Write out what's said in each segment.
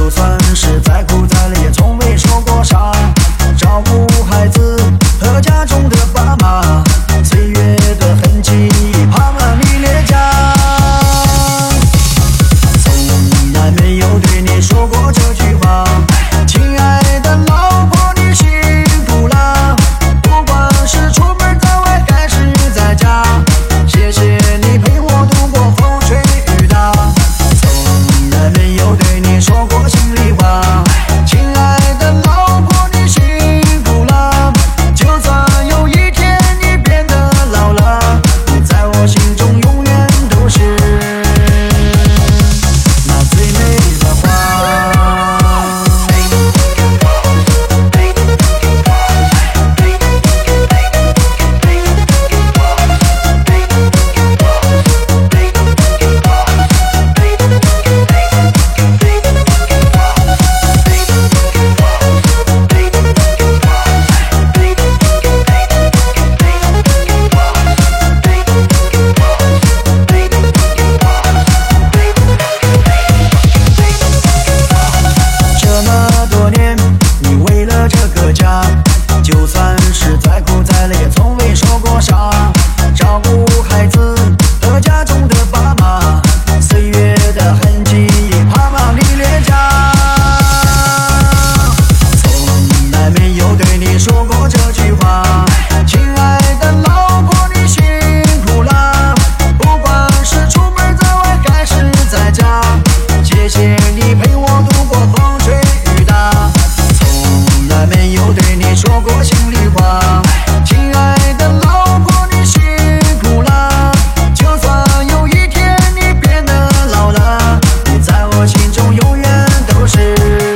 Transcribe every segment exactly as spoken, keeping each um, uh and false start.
就算是再苦再累也从未受过伤，照顾孩子和家中的爸妈，岁月的痕迹爬满你脸颊，从来没有对你说过这句话，亲爱的老婆你辛苦了，不管是出门在外还是在家，谢谢你陪我度过风吹雨打，从来没有对你说过心里话，亲爱的老婆你辛苦了，就算有一天你变得老了，你在我心中永远都是那最美的花。就算是再苦再累也从未受过伤，照顾孩子和家中的爸妈，岁月的痕迹爬满你脸颊，从来没有对你说过这句话，亲爱的老婆你辛苦了，不管是出门在外还是在家，谢谢你陪我度过风吹雨打，从来没有对你说过心里话，亲爱的老婆你辛苦了，就算有一天你变得老了，你在我心中永远都是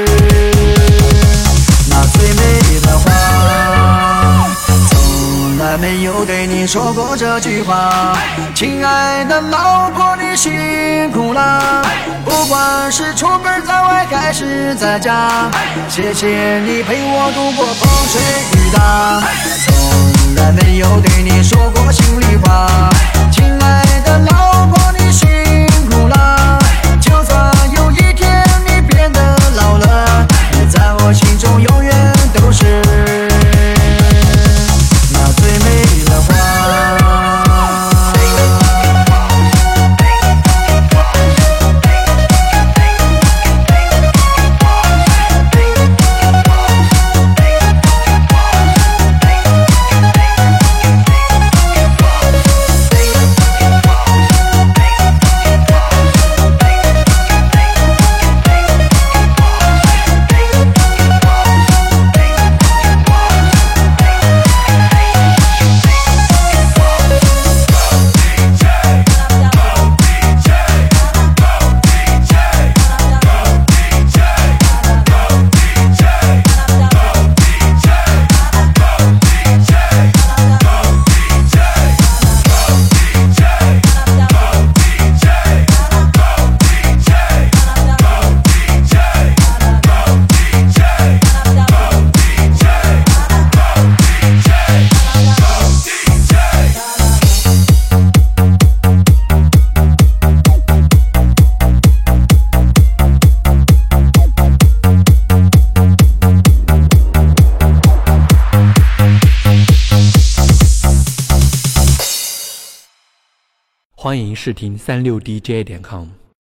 那最美的花，从来没有对你说过这句话，亲爱的老婆你辛苦了，不管是出门在外还是在家，谢谢你陪我度过风吹雨打，从来没有对你说过心里话，亲爱的老婆你辛苦了，就算有一天你变得老了，你在我心中永远都是那最美的花。 欢迎试听三六 D J 点 com。